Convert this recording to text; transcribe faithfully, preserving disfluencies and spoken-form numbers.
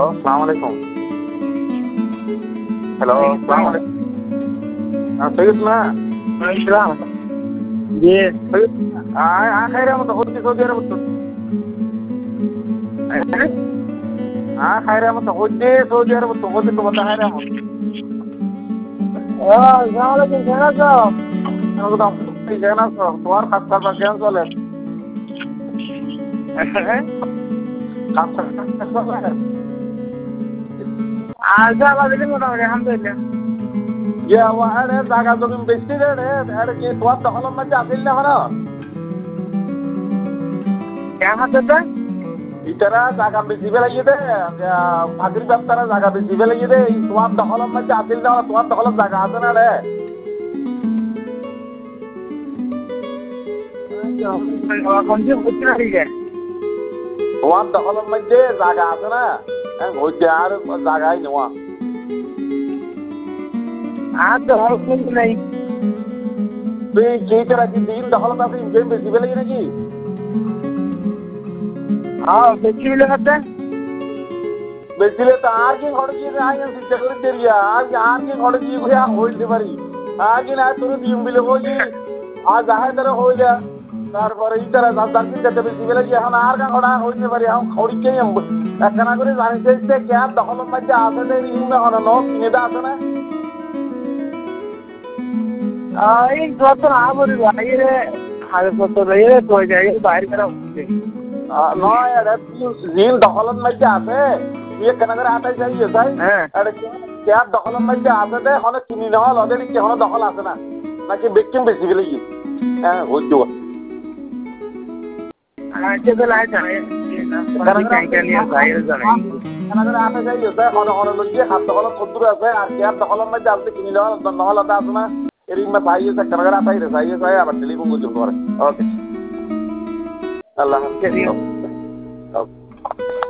अस्सलाम वालेकुम। हेलो अस्सलाम वालेकुम। हाँ सही सुना? वालेकुम जी। हाँ हाँ खैर है मतलब होती सऊदी अरब तो हाँ खैर है मतलब होती सऊदी अरब तो होती तो बता खैर है मतलब अस्सलाम वालेकुम कैसा છો? मैं बताऊँ क्या ना सो तुम्हार खास कर बात क्या सोले खास कर क्या सोले আচ্ছা বাজে মোটামুটি আলহামদুলিল্লাহ। ये वो है जागा जो तुम बेचती है रे अरे ये स्वाद दखल में जातिल ना हना কেমন আছো? इतना जागा बेची बेला ये दे फाकिर दफ्तर जागा बेची बेला ये दे स्वाद दखल में जातिल ना स्वाद दखल जागा आते ना रे কোন যে হচ্ছে না ঠিক আছে। स्वाद दखल में जे जागा आते ना होते यार जागा ही नहीं আর তো হরকুল নাই। তুই কি তোরা কি দিন দখল আছে ইনজেম বেশি বেলে নাকি হ্যাঁ বেশি মিলে করতে বেশিলে তো আর কি ঘরে গিয়ে আগে চিন্তা করে দেরিয়া আর আর কি ঘরে গিয়ে ঘুরে হইতে পারি আর কি না তোর দিন বিলে হই আর যাহে তোর হইলা তারপরে ইতারা দাদার কি যেতে বেশি বেলে গিয়ে এখন আর কা ঘোড়া হইতে পারি এখন খড়িকে একখানা করে জানিতে যে গ্যাপ দখলের মধ্যে আছে যে রিং এখন ন কিনে দা আছে না এই যত না বলি বাইরে হাজার কত রয়ে তো জায়গায় বাইরে করা হচ্ছে নয় এটা রিং দখলের মধ্যে আছে ये कनगर आता चाहिए सही अरे क्या दखल में क्या आता है होने किनी ना हो लड़े क्या होने दखल आता ना ना कि बेकिंग बेची के लिए हैं हो जो आज तो लाए जाने कनगर क्या लिए बाहर जाने कनगर आता चाहिए सही होने होने लोग ये हाथ दखल खुद दूर है यार क्या दखल में जाते किनी ना हो दखल आता है ना ये रिंग में चाहिए से कनगर आता ही चाहिए सही अब टेलीफोन को जो कर ओके अल्लाह हाफ़िज़